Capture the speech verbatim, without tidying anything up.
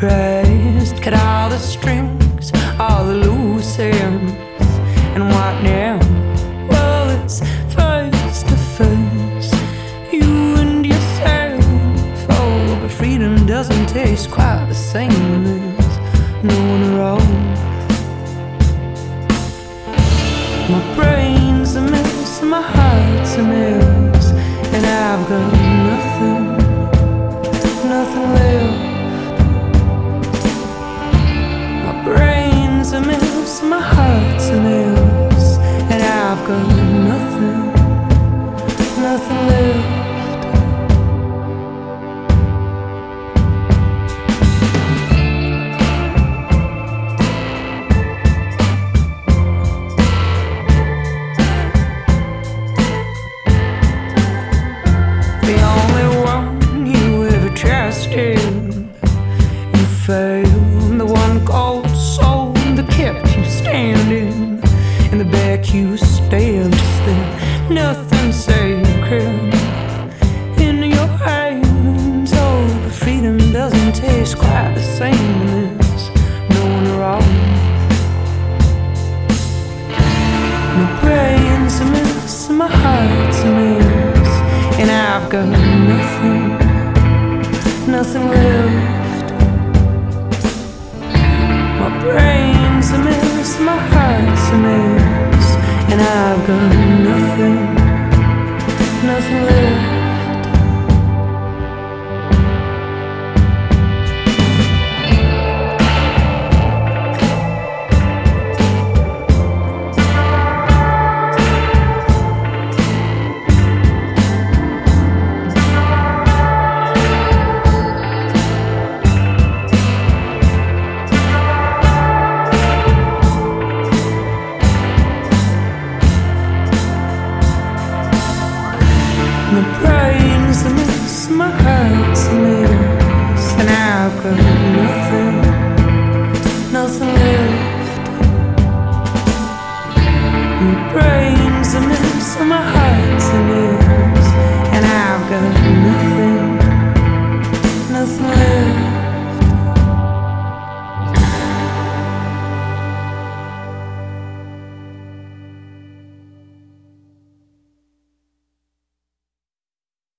pressed, cut all the strings, all the loose ends. And what now? Well, it's face to face, you and yourself. Oh, but freedom doesn't taste quite the same when there's no one around. My brain's a mess and my heart's a mess, and I've got nothing, nothing left. My brain's a mess and my heart's a mess, and I've got nothing, nothing left. The only one you ever trusted, you failed. The one cold soul that kept you standing. In the back you stabbed, just there, nothing sacred in your hands. Oh, but freedom doesn't taste quite the same when there's no one around. My brain's a mess and my heart's a mess, and I've got nothing, nothing left. My brain's a mess, my heart's a mess, and I've got nothing, nothing left. My brain's a mess, my heart's a mess, and I've got nothing,